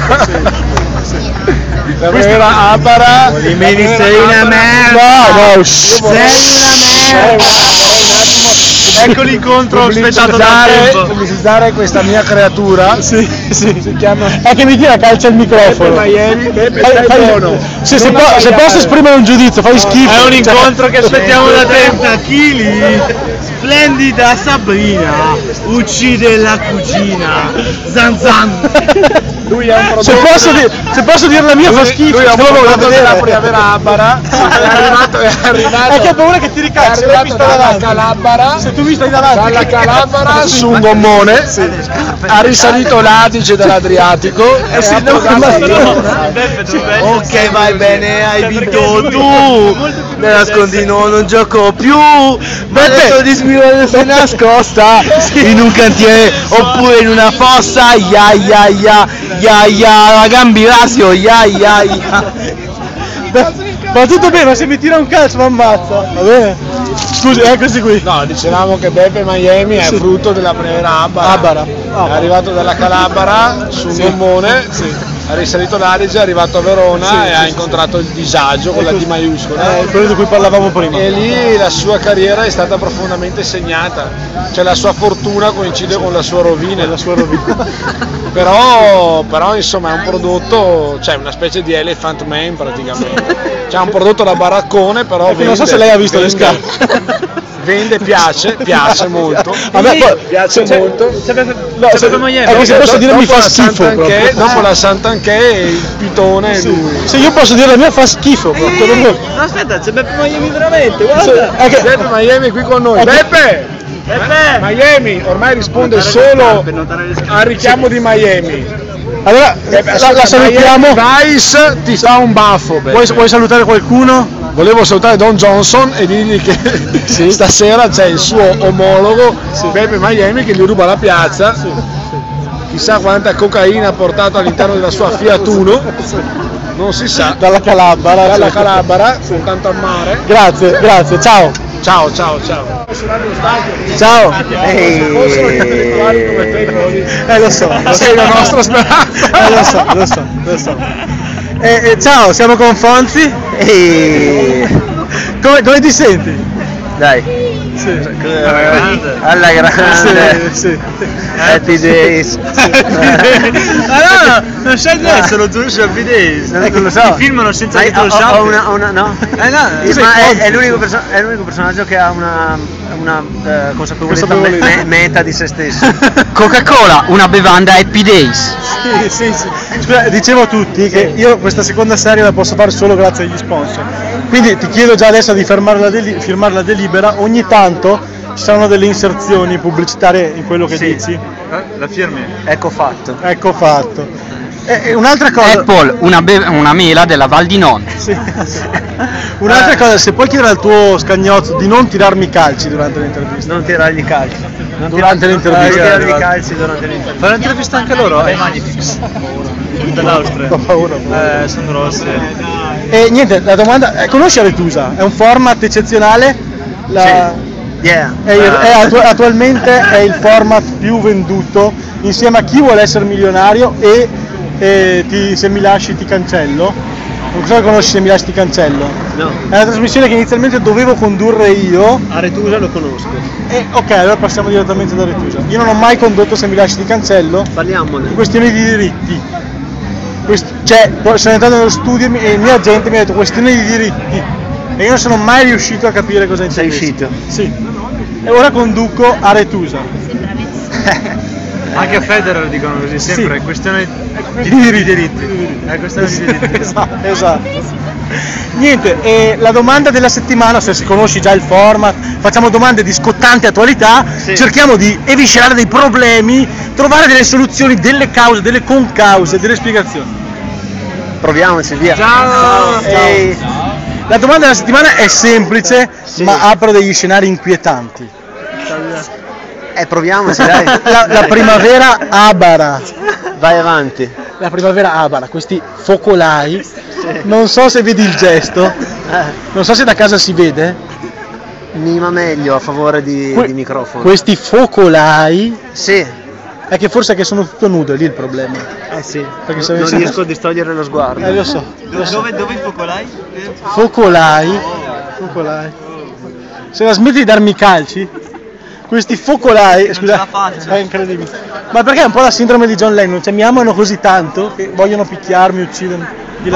La primavera abara. Sei una merda. No, sei una merda. Ecco l'incontro aspettato da tempo. Pubblicizzare questa mia creatura. Sì. Si chiama. È che mi tira calcia il microfono. Miami, stai buono. Se posso esprimere un giudizio, fai schifo. È un incontro che aspettiamo da 30 kg. Splendida Sabrina uccide la cugina. Zan zan. Lui è un prodotto. Se posso dire la mia, fa schifo. Lui è un prodotto della primavera abara. È arrivato. È che ho paura che ti ricacci. È arrivato dalla Calabara. Se tu mi stai davanti. Dalla Calabara su un gommone. Sì. Ha risalito l'Adige dall'Adriatico. Ok, vai bene, hai vinto tu. Me nascondi, non gioco più. Adesso di smirare sei nascosta in un cantiere oppure in una fossa. La Gambirasio, Va tutto bene, ma se mi tira un calcio mi ammazza. Va bene? Scusi, eccoci qui. No, dicevamo che Beppe Miami è frutto della primavera abara. È arrivato dalla Calabara su un gommone, ha risalito l'Adige, è arrivato a Verona e ha incontrato il disagio con la D maiuscola. Quello di cui parlavamo prima. E lì la sua carriera è stata profondamente segnata. Cioè la sua fortuna coincide con la sua rovina. Però insomma è un prodotto, cioè una specie di Elephant Man praticamente. C'è un prodotto da baraccone, però vende, non so se lei ha visto le scarpe. Vende, piace molto. A me piace molto. È che se posso dire mi fa schifo. Dopo la Sant'Anché il pitone è lui. Se io posso dire la mia fa schifo proprio. No, aspetta, c'è Beppe Miami veramente, guarda. Beppe Miami è qui con noi. Beppe! Miami ormai risponde solo al richiamo di Miami. Allora la salutiamo. Vice ti fa un baffo. Vuoi salutare qualcuno? Volevo salutare Don Johnson e dirgli che stasera c'è il suo omologo Beppe Miami che gli ruba la piazza. Chissà quanta cocaina ha portato all'interno della sua Fiat Uno. Non si sa. Dalla Calabara. Con tanto al mare. Grazie, ciao. Ciao. Ciao. Lo so. Sei la nostra speranza. Lo so. Ciao, siamo con Fonzi. Come ti senti? Dai. Sì. Alla grande. Sì. Happy Days. No, non c'è adesso lo tu su Happy Days. Non lo so. Ti filmano senza che tu lo sappia. No. Ma è l'unico personaggio che ha una consapevolezza meta di se stesso. Coca-Cola, una bevanda Happy Days. Sì. Scusa, dicevo a tutti che io questa seconda serie la posso fare solo grazie agli sponsor. Quindi ti chiedo già adesso di firmare la delibera. Ogni tanto ci saranno delle inserzioni pubblicitarie in quello che dici. La firmi? Ecco fatto. E un'altra cosa. Apple, una mela della Val di Non. Sì. Un'altra cosa, se puoi chiedere al tuo Scagnozzo di non tirarmi calci durante l'intervista. Non tirargli calci. Durante l'intervista. Fare un'intervista anche loro? È Magnifics. Dell'Austria. Ho paura. Sono grossi. E niente, la domanda, conosci Aretusa? È un format eccezionale. Attualmente è il format più venduto insieme a Chi vuole essere milionario e Se mi lasci ti cancello. Non so se conosci Se mi lasci ti cancello. No. È una trasmissione che inizialmente dovevo condurre io. Aretusa lo conosco. Ok, allora passiamo direttamente da Aretusa. Io non ho mai condotto Se mi lasci ti cancello. Parliamone. Questioni di diritti. Sono entrato nello studio e il mio agente mi ha detto questione di diritti. e io non sono mai riuscito a capire cosa Sei intendessi. uscito? Sì. E ora conduco Aretusa. Anche a Federer dicono così, sempre, Sì. è questione di Diritti. È questione di diritti. Esatto. Niente, e la domanda della settimana, se si conosci già il format, facciamo domande di scottante attualità, cerchiamo di eviscerare dei problemi, trovare delle soluzioni, delle cause, delle concause, delle spiegazioni. Proviamoci, via. Ciao! Ehi. La domanda della settimana è semplice, ma apre degli scenari inquietanti. Proviamoci, dai. La primavera abara. Vai avanti. La primavera abara, questi focolai. Non so se vedi il gesto, non so se da casa si vede. Minima meglio a favore di microfono. Questi focolai. Sì. È che forse è che sono tutto nudo, è lì il problema. Sì. Perché se non avessi- riesco a distogliere lo sguardo. Lo so. Dove i focolai? Focolai. Focolai. Se la smetti di darmi i calci, questi focolai, scusa, è incredibile. Ma perché è un po' la sindrome di John Lennon, cioè mi amano così tanto che vogliono picchiarmi, uccidermi.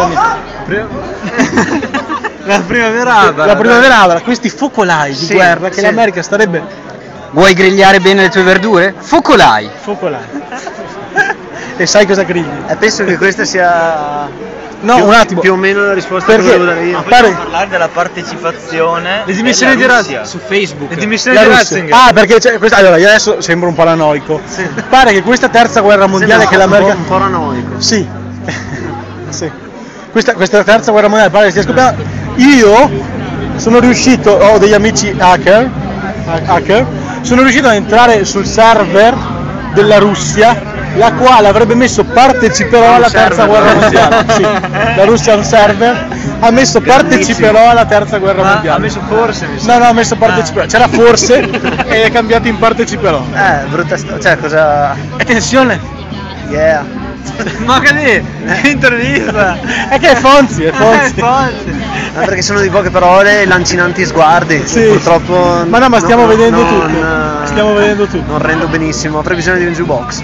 La primavera abara. La primavera abara, questi focolai di guerra che l'America starebbe. Vuoi grigliare bene le tue verdure? Focolai. Focolai. E sai cosa grigli? Penso che questa sia No, più, un attimo. più o meno la risposta Perché? che volevo dare io. Pare- Parlare della partecipazione. Le dimissioni di Russia Ratzinger su Facebook. Le dimissioni La di Russia. Ratzinger. Ah, perché c'è questa, allora io adesso sembro un paranoico. Pare che questa terza guerra mondiale che l'America. Un po' paranoico. Sì. Sì. Questa terza guerra mondiale pare che stia scoppiando. Io sono riuscito, ho degli amici hacker, sono riuscito a entrare sul server della Russia, la quale avrebbe messo parteciperò alla terza guerra mondiale. Sì. La Russia ha un server, ha messo parteciperò alla terza guerra mondiale. Ha messo forse. No, ha messo parteciperò. C'era forse e è cambiato in parteciperò. Brutta storia. Cioè, cosa. È tensione. Yeah. Ma che intervista! È che è Fonzi, è Fonzi. Ma perché sono di poche parole e lancinanti sguardi. Sì. Purtroppo. Ma no, ma stiamo vedendo non- tutto. Stiamo vedendo tutto. Non rendo benissimo, avrei bisogno di un jukebox.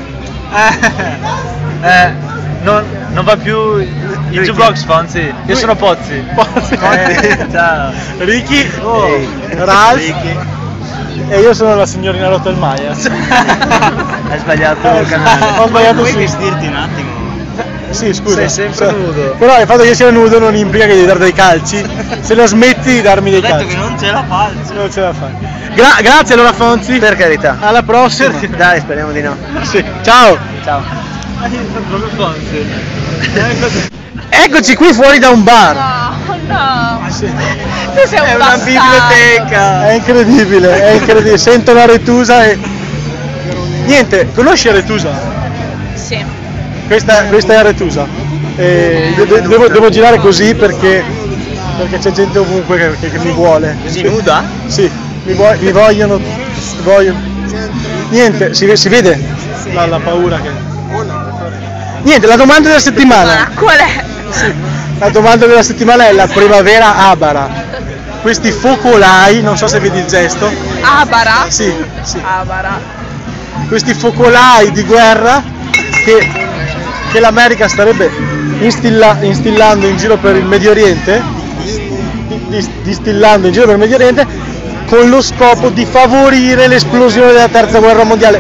Non va più il jukebox, Fonzi. Io sono Pozzi. Ciao. Ricky, Ralph e io sono la signorina Rottelmeier. Hai sbagliato il canale. Ho sbagliato Puoi sì. vestirti un attimo? Sì, scusa. Sei sempre nudo. Però il fatto che io sia nudo non implica che devi dare dei calci. Se lo smetti di darmi dei Ho detto calci. che non ce la faccio. Non ce la fai. Grazie allora Fonzi. Per carità. Alla prossima. Dai, speriamo di no. Sì. Ciao. Ciao. Proprio Fonzi. Eccoci qui fuori da un bar. No. Sì. Tu sei un È una bastardo. biblioteca. È incredibile. Sento la Retusa e. Niente, conosci Retusa? Sì. Questa è Aretusa. Devo girare così perché c'è gente ovunque che mi vuole. Così nuda? Sì, mi vogliono. Niente, si vede la paura che. Niente, la domanda della settimana. Qual è? La domanda della settimana è la primavera abara. Questi focolai, non so se vedi il gesto. Abara? Sì. Abara. Questi focolai di guerra che l'America starebbe instillando in giro per il Medio Oriente, distillando in giro per il Medio Oriente, con lo scopo di favorire l'esplosione della terza guerra mondiale.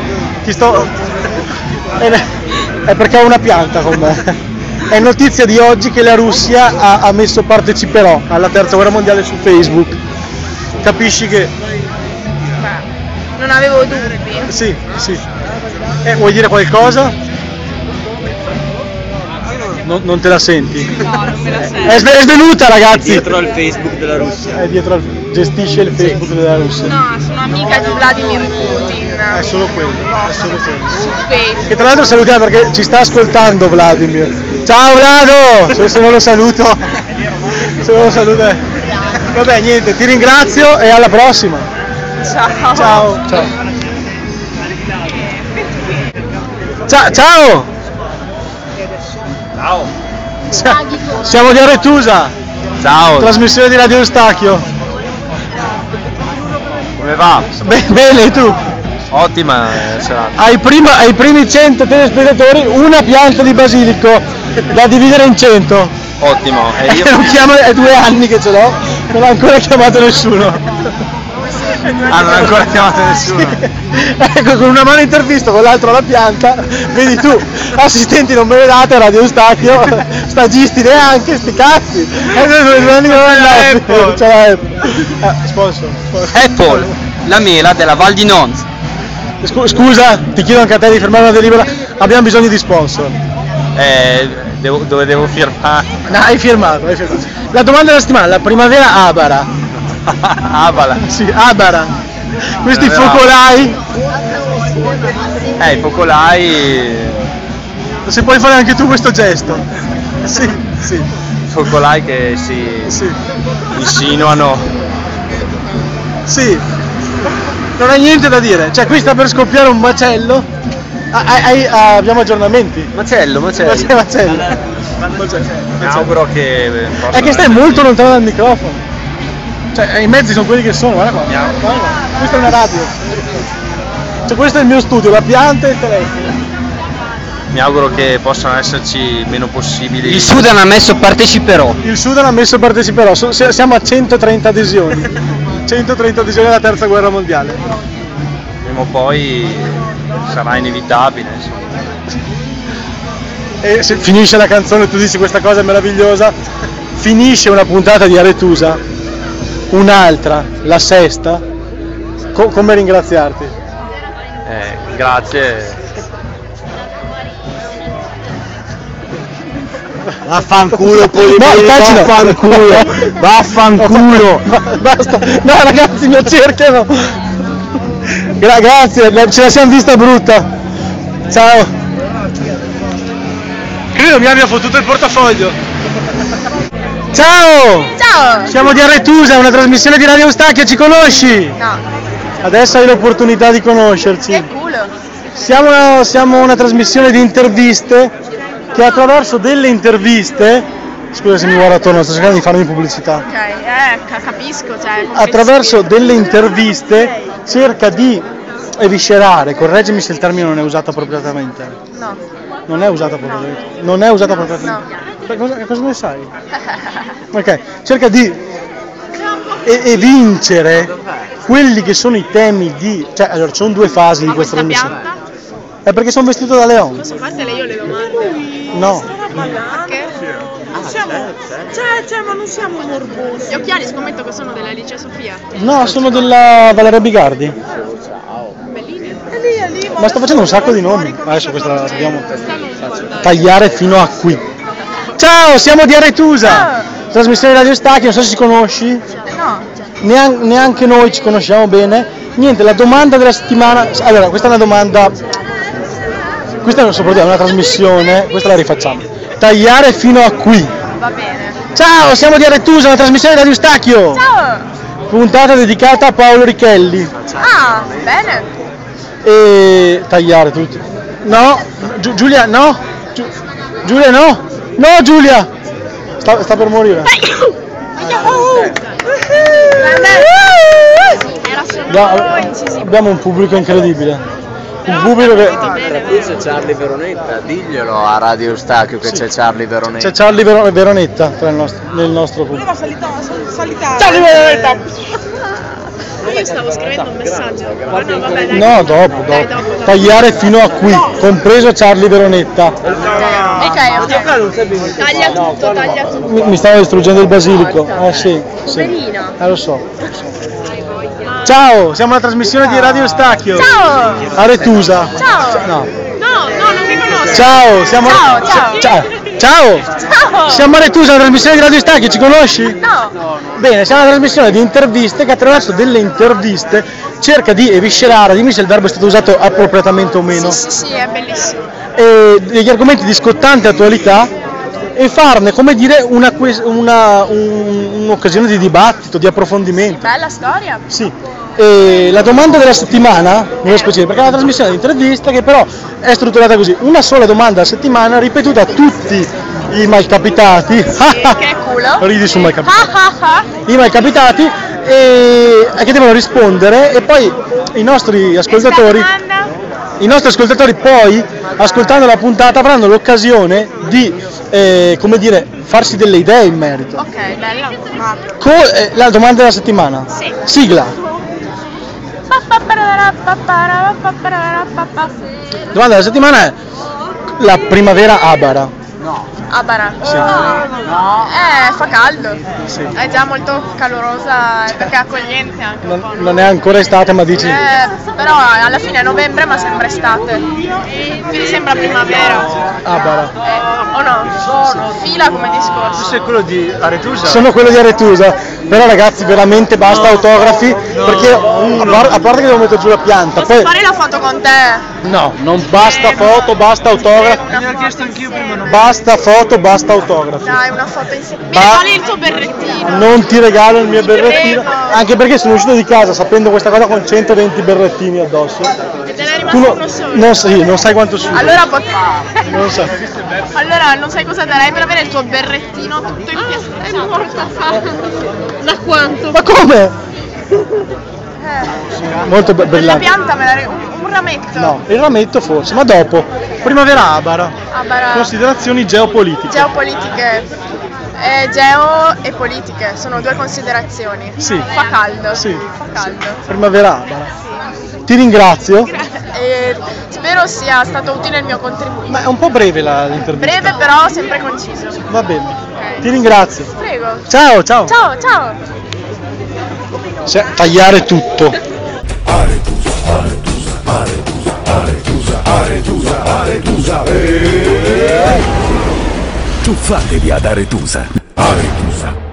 È perché ho una pianta con me. È notizia di oggi che la Russia ha messo parteciperò alla terza guerra mondiale su Facebook. Capisci che. Non avevo dubbi. Sì. Vuoi dire qualcosa? Non te la senti? No, non me la sento. È svenuta, ragazzi! Dietro al Facebook della Russia. È dietro gestisce il Facebook della Russia. No, sono amica di Vladimir Putin. È solo quello. Su Facebook. Che tra l'altro salutiamo perché ci sta ascoltando Vladimir. Ciao Vlado! Se non lo saluto. Vabbè, niente, ti ringrazio e alla prossima. Ciao. Ciao. Ciao. Siamo di Aretusa. Ciao. Trasmissione di Radio Eustachio. Come va? Bene, tu? Ottima serata. Ai primi 100 telespettatori una pianta di basilico da dividere in 100. Ottimo. E io È 2 anni che ce l'ho. Non ha ancora chiamato nessuno. Non ha ancora chiamato nessuno. Ecco, con una mano intervista, con l'altra la pianta, vedi tu, assistenti non me ne date, Radio Eustachio, stagisti neanche, sti cazzi. C'è la Apple. Sponsor. Apple, la mela della Val di Nons. Scusa, ti chiedo anche a te di firmare una delibera, abbiamo bisogno di sponsor. Dove devo firmare? No, hai firmato. La domanda della settimana, la primavera abara. Abala. Sì, abara. Questi focolai. I focolai. Se puoi fare anche tu questo gesto. Sì. Focolai che si insinuano. Sì. Non hai niente da dire. Cioè, qui sta per scoppiare un macello. Abbiamo aggiornamenti. Macello. Mi auguro che è che stai molto lontano dal microfono. Cioè, i mezzi sono quelli che sono, guarda qua. Questa è una radio. Cioè, questo è il mio studio, la pianta e il telefono. Mi auguro che possano esserci meno possibili. Il Sudan ha messo parteciperò. Siamo a 130 adesioni. 130 adesioni alla terza guerra mondiale. Prima o poi sarà inevitabile, insomma. E se finisce la canzone tu dici questa cosa è meravigliosa, finisce una puntata di Aretusa, un'altra, la sesta, come ringraziarti? Grazie. Vaffanculo, vaffanculo. Basta, no ragazzi mi cercano. Grazie, ce la siamo vista brutta. Ciao. Credo mi abbia fottuto il portafoglio. Ciao! Ciao! Siamo di Aretusa, una trasmissione di Radio Eustachio, ci conosci? No. Adesso hai l'opportunità di conoscerci. Che culo! Siamo una trasmissione di interviste che attraverso delle interviste, scusa se mi guarda attorno, sto cercando di farmi pubblicità. Ok, capisco, cioè. Attraverso delle interviste cerca di eviscerare, correggimi se il termine non è usato appropriatamente. No. Non è usato appropriatamente. Non è usato appropriatamente. No. Cosa ne sai? Ok, cerca di evincere quelli che sono i temi di. Cioè, allora, ci sono due fasi di questa trasmissione. È perché sono vestito da leone. Posso fartele io le domande? No. Perché? Ma non siamo morbosi. Gli occhiali scommetto che sono della Licia Sofia. No, sono della Valeria Bigardi. Bellini. È lì. Ma sto facendo un sacco di nomi. Adesso questa la dobbiamo tagliare fino a qui. Ciao, siamo di Aretusa. Trasmissione Radio Eustachio, non so se ci conosci. No. Neanche noi ci conosciamo bene. Niente, la domanda della settimana. Allora, questa è una domanda. Questa è una trasmissione, questa la rifacciamo. Tagliare fino a qui. Va bene. Ciao, siamo di Aretusa, una trasmissione di Radio Eustachio. Ciao. Puntata dedicata a Paolo Richelli. Ah, bene. E tagliare tutti. No, Giulia, no. Giulia, no. No, Giulia. Sta per morire. Abbiamo un pubblico incredibile. Un pubblico che. Qui c'è Charlie Veronetta, diglielo a Radio Eustachio che c'è Charlie Veronetta. C'è Charlie Veronetta nel nostro pubblico. Charlie Veronetta! Io stavo scrivendo un messaggio. No, dopo. Tagliare fino a qui, compreso Charlie Veronetta. Ok. Taglia tutto. Mi stavo distruggendo il basilico. Sì. Poverina. Lo so. Ciao, siamo alla trasmissione di Radio Eustachio. Ciao. Aretusa. Ciao. No, non mi conosco. Ciao, siamo. Ciao. Siamo a Aretusa, la trasmissione di Radio Eustachio, ci conosci? No. Bene, siamo una trasmissione di interviste che attraverso delle interviste cerca di eviscerare, dimmi se il verbo è stato usato appropriatamente o meno. Sì, è bellissimo. Degli argomenti di scottante attualità e farne, come dire, un'occasione di dibattito, di approfondimento. Bella storia. Sì. E la domanda della settimana, nello specifico, perché è una trasmissione di intervista che però è strutturata così, una sola domanda a settimana ripetuta a tutti i malcapitati. Che culo. Ridi su malcapitati. I malcapitati che devono rispondere e poi i nostri ascoltatori. i nostri ascoltatori poi, ascoltando la puntata, avranno l'occasione di, come dire, farsi delle idee in merito. Ok, bella. La domanda della settimana. Sì. Sigla. Domanda della settimana è la primavera abara. Abara. Sì. Fa caldo. Sì. È già molto calorosa perché è accogliente anche. Non è ancora estate, ma dici. Però alla fine è novembre ma sembra estate. Quindi sembra primavera. Abara. O no? Fila come discorso. Tu sei quello di Aretusa? Sono quello di Aretusa, però ragazzi veramente basta autografi, perché a parte che devo mettere giù la pianta. Posso fare la foto con te? No, non basta foto, basta autografi. Mi ho chiesto anch'io prima. Basta foto, basta autografi. Dai, una foto insieme. Mi regali il tuo berrettino. Non ti regalo il mio Ti berrettino, prego. anche perché sono uscito di casa sapendo questa cosa con 120 berrettini addosso. E te ne è rimasto uno solo. Non sai quanto sudo. Allora Non so. Allora non sai cosa darei per avere il tuo berrettino tutto in piastrella. È morta. Da quanto? Ma come? Molto La bella. pianta me la un rametto. No, il rametto forse, ma dopo. Primavera abara. Abara. Considerazioni geopolitiche. Geopolitiche. Geo e politiche sono due considerazioni. Sì. Fa caldo. Sì. Fa caldo. Primavera abara. Ti ringrazio. E spero sia stato utile il mio contributo. Ma è un po' breve l'intervista. Breve però sempre conciso. Va bene. Ok. Ti ringrazio. Prego. Ciao, ciao. Ciao, ciao. Tagliare tutto. Aretusa. Tuffatevi ad Aretusa. Aretusa.